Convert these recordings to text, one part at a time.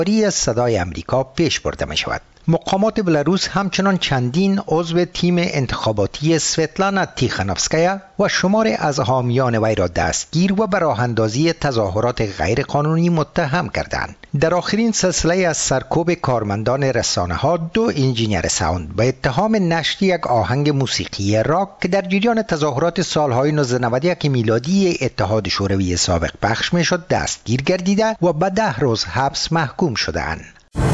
صدای امریکا پیش برده می شود. مقامات بلاروس همچنان چندین عضو تیم انتخاباتی سویتلانا تیخانوفسکایا و شمار از حامیان وی را دستگیر و به راه اندازی تظاهرات غیرقانونی متهم کردند. در آخرین سلسله از سرکوب کارمندان رسانه‌ها، 2 انجینیر ساوند به اتهام نشر یک آهنگ موسیقی راک که در جریان تظاهرات سالهای 1991 میلادی اتحاد شوروی سابق پخش میشد دستگیر گردیده و به 10 روز حبس محکوم شدند.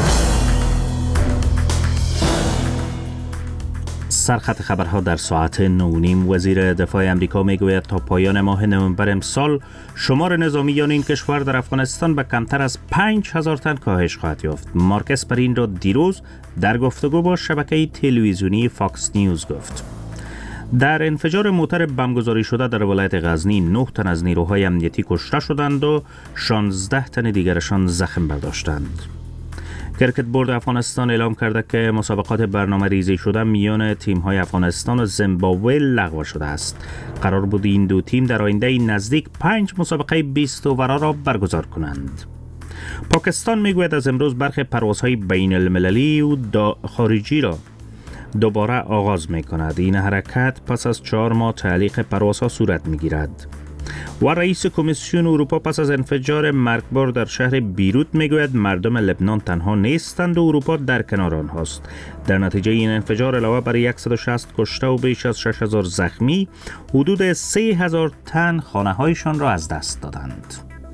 سرخط خبرها در ساعت 9:30. وزیر دفاع امریکا میگوید تا پایان ماه نوامبر امسال شمار نظامیان این کشور در افغانستان به کمتر از 5000 تن کاهش خواهد یافت. مارک اسپر را دیروز در گفتگو با شبکه تلویزیونی فاکس نیوز گفت. در انفجار موتر بمبگذاری شده در ولایت غزنی 9 تن از نیروهای امنیتی کشته شدند و 16 تن دیگرشان زخم برداشتند. کرکت بورد افغانستان اعلام کرده که مسابقات برنامه ریزی شده میان تیم‌های افغانستان و زیمبابوه لغو شده است. قرار بود این دو تیم در آینده نزدیک 5 مسابقه 20 اوورا را برگزار کنند. پاکستان میگوید از امروز برخی پروازهای بین المللی و خارجی را دوباره آغاز می کند. این حرکت پس از 4 ماه تعلیق پروازها صورت می گیرد. و رئیس کمیسیون اروپا پس از انفجار مرگبار در شهر بیروت میگوید مردم لبنان تنها نیستند و اروپا در کنار آنهاست. در نتیجه این انفجار علاوه بر 160 کشته و بیش از 6000 زخمی، حدود 3000 تن خانه‌هایشان را از دست دادند.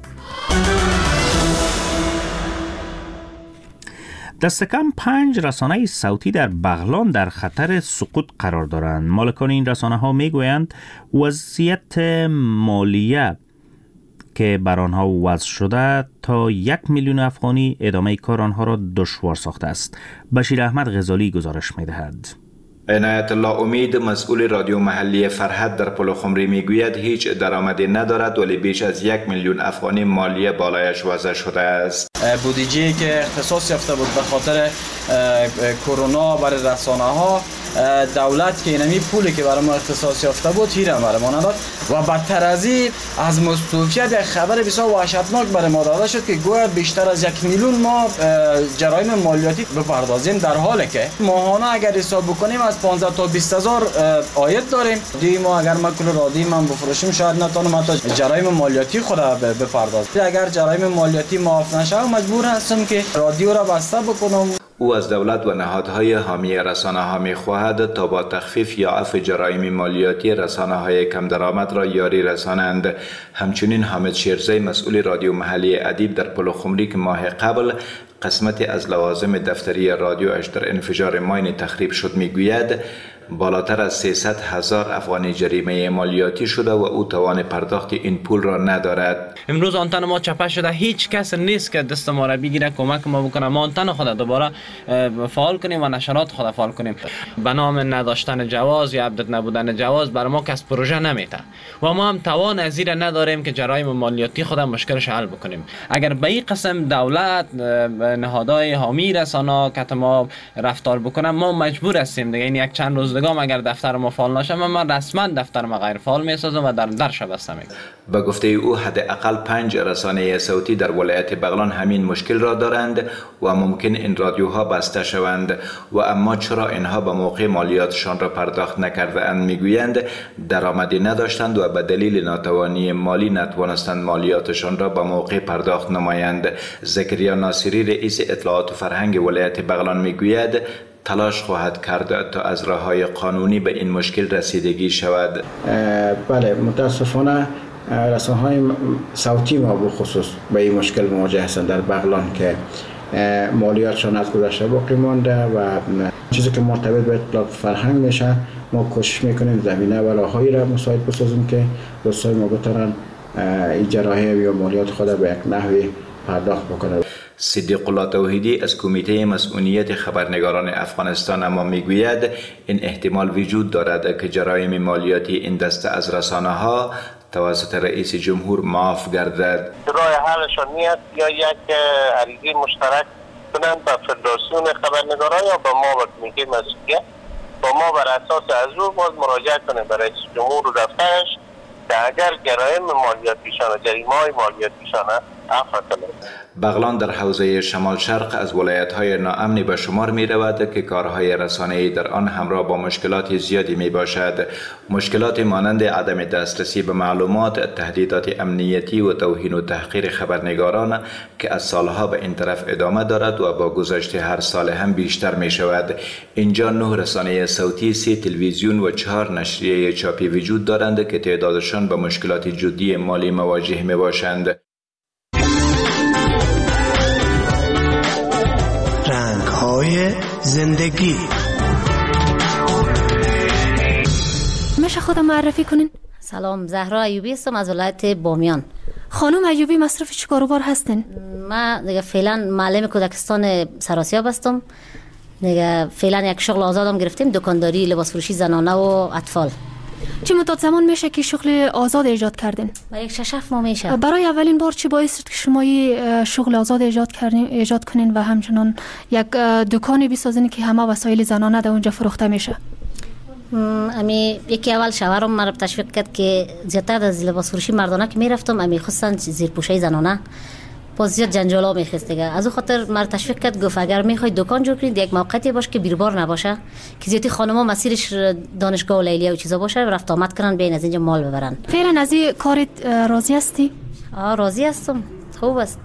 دست کم 5 رسانه صوتی در بغلان در خطر سقوط قرار دارند. مالکان این رسانه ها می گویند وضعیت مالیه که بر آنها وضع شده تا 1 میلیون افغانی ادامه کار آنها را دشوار ساخته است. بشیر احمد غزالی گزارش می دهد. عنایت الله امید مسئول رادیو محلی فرحت در پلخمری میگوید هیچ درآمدی ندارد ولی بیش از 1 میلیون افغانی مالیه بالایش وضع شده است. بودجه‌ای که اختصاص یافته بود به خاطر کرونا برای رسانه ها، دولت که اینمی پولی که برای ما اختصاص یافته بود هیرم برای ما نداد و بدتر از این از مستوفیت یک خبر بسیار وحشتناک برای ما داده شد که گویا بیشتر از 1 میلیون ما جرایم مالیاتی بپردازیم، در حالی که ماهانه اگر حساب بکنیم از 15 تا 20 هزار عاید داریم. ما اگر مکل رادی من بفروشیم شاید نتونم حتی جرایم مالیاتی خود بپردازم. اگر جرایم مالیاتی معاف نشه مجبور هستم که رادیو را بسته بکنم. او از دولت و نهادهای حامی رسانه ها می خواهد تا با تخفیف یا عفو جرایم مالیاتی رسانه های کم درآمد را یاری رسانند. همچنین حامد شیرزی مسئول رادیو محلی ادیب در پلخمری که ماه قبل قسمتی از لوازم دفتری رادیوش در انفجار ماین تخریب شد میگوید بالاتر از 300,000 افغانی جریمه مالیاتی شده و او توان پرداخت این پول را ندارد. امروز آنتن ما چپه شده، هیچ کس نیست که دست ما را بگیره کمک ما بکنه ما آنتن خود دوباره فعال کنیم و نشرات خود فعال کنیم. به نام نداشتن جواز یا عبدت نبودن جواز بر ما کس پروژه نمیته و ما هم توان از این نداریم که جرایم مالیاتی خود مشکلش حل بکنیم. اگر به این قسم دولت نهادهای حامی رسانه که ما رفتار بکنن ما مجبور هستیم دیگه. این یک چند روز دیگه اگر دفتر ما فعال نشه من رسما دفتر ما غیر فعال میسازم و درش بستم. به گفته او حداقل 5 رسانه صوتی در ولایت بغلان همین مشکل را دارند و ممکن این رادیوها بسته شوند و اما چرا اینها به موقع مالیاتشان را پرداخت نکرده اند میگویند درآمدی نداشتند و به دلیل ناتوانی مالی نتوانستند مالیاتشان را به موقع پرداخت نمایند. زکریا ناصری رئیس اطلاعات و فرهنگ ولایت بغلان میگوید تلاش خواهد کرد تا از راه‌های قانونی به این مشکل رسیدگی شود. بله متاسفانه رسانه‌های صوتی ما به خصوص به این مشکل مواجه هستند در بغلان که مالیاتشان از گذشته باقی مانده و چیزی که مرتبط به اطلاعات فرهنگ میشه ما کوشش میکنیم زمینه و راههایی را مساعد بسازیم که دوستای ما بتونن این جراحی یا مالیات خود به یک نحوی پرداخت بکنه. صدیق الله توحیدی از کمیته مسئولیت خبرنگاران افغانستان اما میگوید این احتمال وجود دارد که جرایم مالیاتی این دسته از رسانه ها توسط رئیس جمهور معاف گردد. راه حلشان نیست یا یک عریضه مشترک کنند با فدراسیون خبرنگاران یا با ما و کمیته مسئولیت با ما بر اساس از او باز مراجعه کنیم برای رئیس جمهور و دفترش که اگر جرایم مالیاتیشان و جریمه‌های مالیاتیشان بغلان در حوزه شمال شرق از ولایت‌های ناامنی به شمار می رود که کارهای رسانه‌ای در آن همراه با مشکلات زیادی می باشد. مشکلات مانند عدم دسترسی به معلومات، تهدیدات امنیتی و توهین و تحقیر خبرنگاران که از سالها به این طرف ادامه دارد و با گذشت هر سال هم بیشتر می شود. اینجا 9 رسانه صوتی، 3 تلویزیون و 4 نشریه چاپی وجود دارند که تعدادشان به مشکلات جدی مالی مواجه می باشند. رنگ‌های زندگی. میشه خودم معرفی کنین؟ سلام، زهرا ایوبی هستم از ولایت بامیان. خانم ایوبی مصرف چی کاروبار هستین؟ من دیگه فعلا معلم کودکستان سراسیاب هستم. دیگه فعلا یک شغل آزادم گرفتیم، دکانداری، لباس فروشی زنانه و اطفال. چه مدت زمان میشه که شغل آزاد ایجاد کردین؟ با یک 6-7 ماه میشه. برای اولین بار چی باعث شد که شما شغل آزاد ایجاد کنین و همچنان یک دکانی بسازین که همه وسایل زنانه در اونجا فروخته میشه؟ امی یکی اول شوهرم مرا تشویق کرد که زیادتر از لباس فروشی مردانه که میرفتم، امی خصوصا زیرپوشی زنانه باز زیاد جنجالا میخواست دیگه. از اون خاطر مرا تشویق کرد، گفت اگر میخوای دکان جور کنید یک موقعیتی باشه که بیربار نباشه، که زیادی خانم‌ها مسیرش دانشگاه و لیلیه و چیزا باشه، رفت آمد کنن بین از اینجا مال ببرن. فعلا از این کار راضی هستی؟ راضی هستم، خوب است.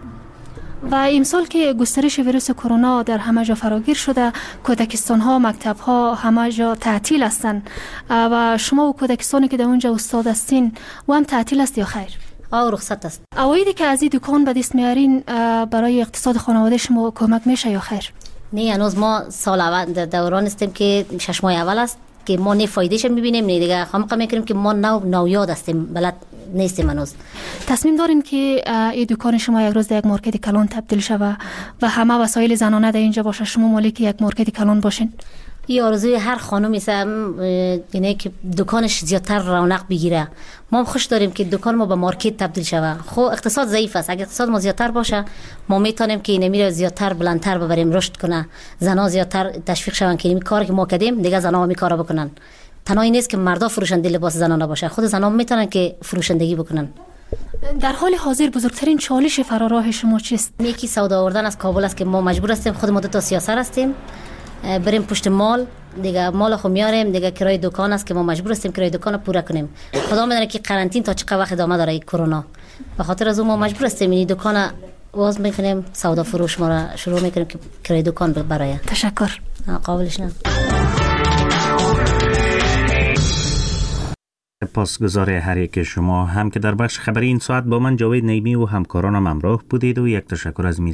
و امسال که گسترش ویروس کرونا در همه جا فراگیر شده، کودکستان ها، مکتب ها همه جا تعطیل هستن و شما و کودکستانی که در اونجا استاد هستین و هم تعطیل است یا خیر؟ رخصت است. اوایدی که از این دکان به دست میارین برای اقتصاد خانواده شما کمک میشه یا خیر؟ نه، هنوز ما سال اول دوران هستیم که 6 ماه اول است که ما نه فایدهش میبینیم، نه دیگه خامقه میکنیم که ما نویاد هستیم، بلد نیستیم هنوز. تصمیم دارین که این دکان شما یک روز در یک مارکت کلان تبدیل شود و همه وسایل زنانه در اینجا باشه، شما مالک یک مارکت کلان باشین؟ این آرزوی هر خانومی است، یعنی که دکانش زیادتر رونق بگیره. ما خوش داریم که دکان ما به مارکت تبدیل شود. خب اقتصاد ضعیف است، اگه اقتصاد ما زیادتر باشه ما میتونیم که اینمی رو زیادتر بلندتر ببریم، رشد کنه، زنا زیادتر تشویق شون که این کاری که ما کردیم دیگه زنا می کارا بکنن. تنها این نیست که مردا فروشنده لباس زنانه باشه، خود زنا میتونن که فروشندگی بکنن. در حال حاضر بزرگترین چالش فراراه شما چیست؟ یکی سودا آوردن از کابل است که ما مجبور هستیم، خود ما دو تا سیاسر هستیم، بریم پشت مال دیگه، مال خو میاریم دیگه، کرای دکان است که ما مجبور هستیم کرای دکان رو پوره کنیم. خدا میدونه که قرنطین تا چقدر وقت ادامه داره کرونا، به خاطر از اون ما مجبور هستیم این دکان باز میکنیم، سودا فروش ما را شروع میکنیم که کرای دکان برای. تشکر. قابلش نه. پاسگزار هر یک شما هم که در بخش خبری این ساعت با من جاوید نیمی و همکارانم همراه بودید و یک تشکر از